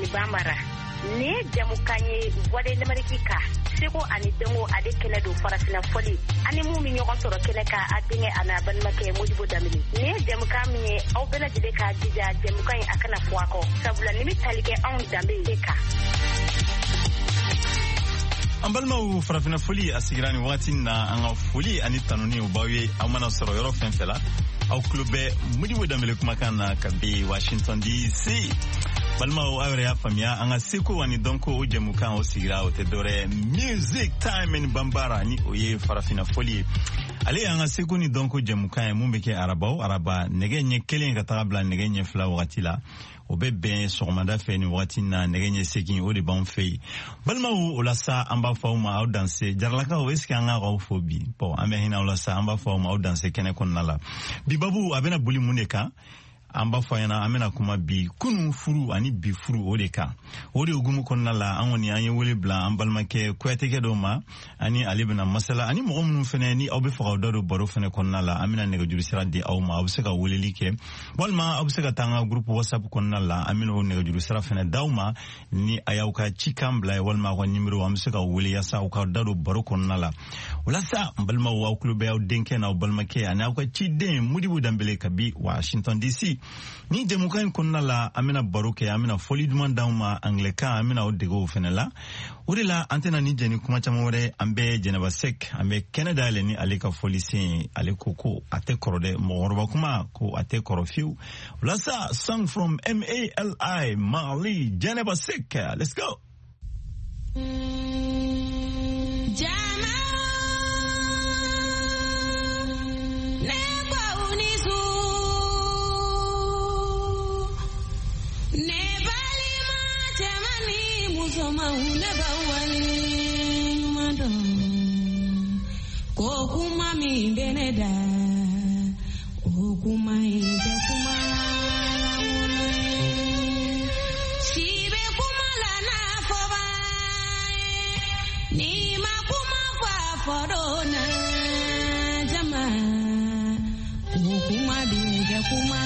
Bambara ne jamukan ye voix de l'Amérique ka seko ani dengo ade kɛnɛ do farafina fɔli ani mu mi ɲɔgɔn sɔrɔ kɛnɛ ka a denkɛ ana balimakɛ Modibo Damini ne jamukan min ye aw bɛɛ lajɛlen ka jija jamukan ye a kana fɔ a kɔ sabula ni mi tali kɛ anw danbe de kan. An balimaw farafina foli a sigira ni wagati na an ka foli ani tanuni o baw ye aw mana sɔrɔ yɔrɔ fɛn fɛn la aw tulo bɛ Modibo Damini kumakan na ka bi Washington DC. Balimaw aw yɛrɛ y'a faamuya an ka seko ani dɔnko o jɛmukan o sigira o tɛ dɔwɛrɛ Music Time in Bambara ni o ye farafina foli ye. Ale y'an ka seko ni dɔnko jɛmukan ye mun bɛ kɛ araba nɛgɛ ɲɛ kelen ka taga bila nɛgɛ ɲɛ fila wagati la. O bɛ bɛn sɔgɔmada fɛ ni wagati na nɛgɛ ɲɛ segin o de b'an fɛ yen. Balimaw o la sa an b'a fɔ aw ma aw danse jaralakaw est-ce que an ka aw fo bi bon an bɛ hinɛ aw la sa an b'a fɔ aw ma aw danse kɛnɛ kɔnɔna la. Bi babu a bɛna boli mun de kan? An b'a fɔ ɲɛna an bɛna kuma bi kunun furu ani bi furu o de kan. O de hukumu kɔnɔna la an kɔni an ye wele bila an balimakɛ Kuyatɛkɛ dɔw ma ani ale bɛna masala ani mɔgɔ minnu fɛnɛ ni aw bɛ fɛ k'aw da don baro fɛnɛ kɔnɔna la an bɛna nɛgɛjuru sira di aw ma aw bɛ se ka weleli kɛ walima aw bɛ se ka taa an ka groupe WhatsApp kɔnɔna la an bɛna o nɛgɛjuru sira fɛnɛ d'aw ma ni a y'aw ka cikan bila ye walima aw ka numéro an bɛ se ka wele yaasa aw ka da don baro kɔnɔna la. Walasa n balimaw aw tulo bɛ aw denkɛ n'aw balimakɛ ani aw ka ciden Modibo Dambele kabi Washington DC. Ni jamukan in kɔnɔna la an bɛna baro kɛ an bɛna fɔli duman d'anw ma anglɛkan an bɛna o dege o fɛnɛ la. O de la an tɛna ni jɛni kuma caman wɛrɛ an bɛ Jɛnɛba Sek an bɛ kɛnɛ dayɛlɛ ni ale ka fɔli sen ale ko a tɛ kɔrɔ dɛ mɔgɔkɔrɔba kuma ko a tɛ kɔrɔ fiyewu. Walasa song from MALI Mali Jɛnɛba Sek let's go. Kokuma mi beneda kokuma ida kuma sibe kuma la na foba ni ma kuma kwa forona jama kokuma binga kuma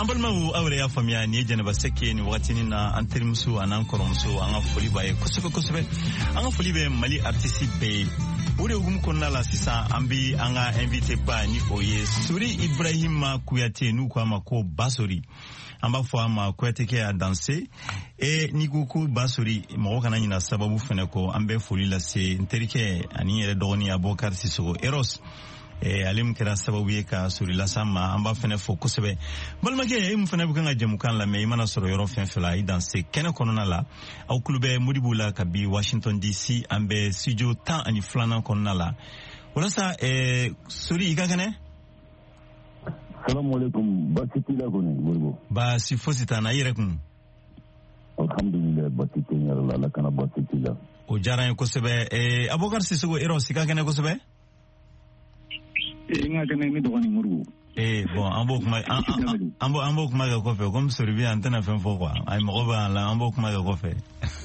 Ambalmaou awre ya famia ni Janaba Seke ni watini na anterimusu anan koromsu anga foli baye kosobe anga foli be Mali artiste be ure ugum konna la sisa ambi anga invité ba ni oye Suri Ibrahima Kouyaté nu kwa mako Basori amba fo ama Kouyaté ke a danser e ni kuku Basori mo kana nyina sababu fene ko ambe foli la se nterike ani yere dogoni Abokar Sissoko Eros alim kira sababu ye ka Suri la sama amba fene fo kosebe balmake im fene bukanga jamukan la me mana soro yoro fen fela i danser kene konona la au klube Modibula kabi Washington DC ambe studio tan ani flana konona la wala sa Suri igagane. Assalamu alaikum basitila kone borgo ba si fosita na yirekun alhamdulillah basitila la kana basitila o jaran ko sebe Abokar Sissoko Eros igagane ko sebe inga kana mi dogoni murgu bon ambo kuma ga kofe comme Suri bi antena fen fo quoi ay mo ba la ambo kuma ga kofe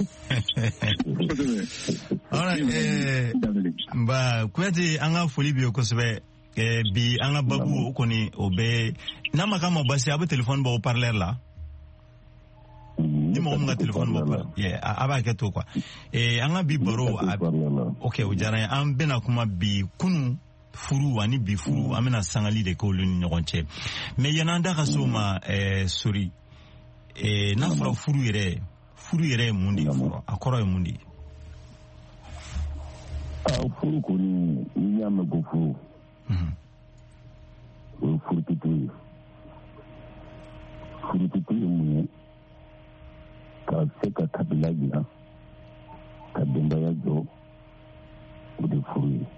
ora ba Kouyaté anga foli bi ko sebe bi anga babu koni obe na makama basi abu téléphone ba haut-parleur là ni mo nga téléphone ba aba ke to quoi anga bi baro okay o jara an bena kuma bi kunu furu ani bi furu amena sangali de ko lu ni ɲɔgɔn mais yana nda ka so ma Suri na fura furu yɛrɛ mundi furu akɔrɔ ye mundi furu koni ni ya me go furu furu tutu mun ka se ka kabila dilan ka denbaya jɔ o de furu ye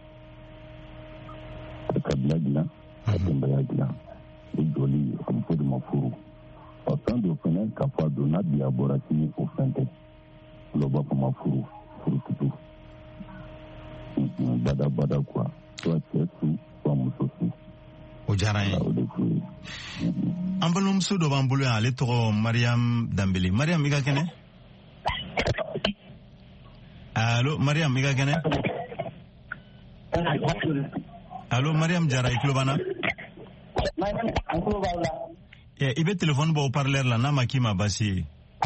ka kabila dilan ka denbaya dilan o jɔli a bɛ fɔ de ma furu o fɛn dɔ fɛnɛ ka fɔ a don n'a bi a bɔra sini o fɛn tɛ olu b'a fɔ ma furu tutu bada kuwa soit cɛ su soit muso su o diyara n ye an balimamuso dɔ b'an bolo yan ale tɔgɔ Mariam Dambele. Mariam i ka kɛnɛ allo Mariam i ka kɛnɛ allo Mariam Jara i tulo b'an na i bɛ téléphone bɔ haut-parleur la n'a ma k'i ma baasi ye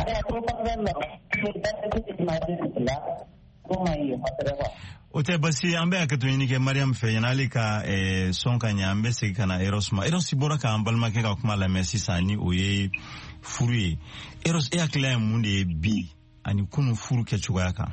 o tɛ basi an bɛ hakɛto ɲini kɛ Mariam fɛ yan'ale ka sɔn ka ɲɛ an bɛ segin ka na Eros ma. Eros bɔra k'an balimakɛ ka kuma lamɛn sisan ni o ye furu ye. Eros e hakilila ye mun de ye bi ani kunu furu kɛcogoya kan?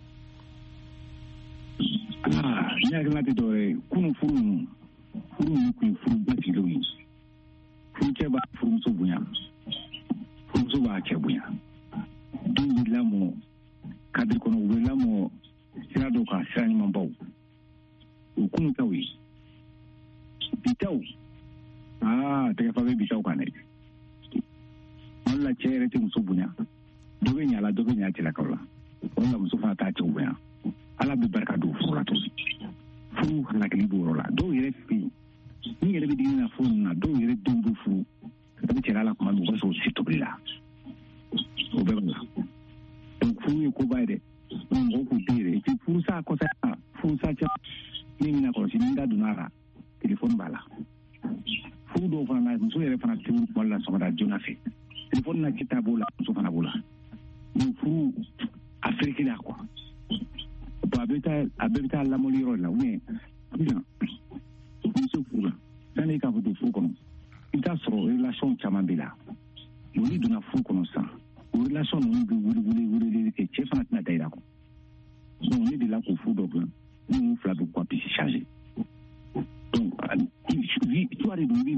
Ne hakilina tɛ dɔwɛrɛ ye kunu furu ninnu kun ye furu basigilenw ye. Furucɛ b'a furumuso bonya furumuso b'a cɛ bonya denw bɛ lamɔ kadiri kɔnɔ u bɛ lamɔ sira dɔw kan sira ɲumanbaw o kunu taw ye bitaw tɛgɛfa bɛ bitaw kan dɛ wala cɛ yɛrɛ tɛ muso bonya dɔ bɛ ɲa la dɔ bɛ ɲa cɛlakaw la wala muso fana t'a cɛw bonya ala bɛ barika don furu la tuguni furu hakili b'o yɔrɔ la dɔw yɛrɛ fɛ yen ni yɛrɛ bɛ digin na furu ninnu na dɔw yɛrɛ denw bɛ furu ka bɛ cɛla la kuma min o b'a sɔrɔ o si tobili la o bɛɛ b'a la donc furu ye koba ye dɛ mɔgɔw k'u den yɛrɛ et puis furusa kɔsa furusa cɛ min bɛna kɔlɔsi ni da donna a la téléphone b'a la furu dɔw fana na muso yɛrɛ fana tɛ wuli kuma la sɔgɔmada joona fɛ téléphone na ci ta b'o la muso fana b'o la donc furu a fereke la quoi bon a bɛɛ bɛ taa lamɔli yɔrɔ de la ou bien sisan muso furu la sanni k'a fɔ don furu kɔnɔ i bɛ taa sɔrɔ relation caman bɛ la n'i donna furu kɔnɔ sisan o relation ninnu bɛ wuli kɛ cɛ fana tɛna da i la quoi donc ne delila k'o furu dɔ dilan ne n'u fila bɛ quoi puis changer donc histoire de don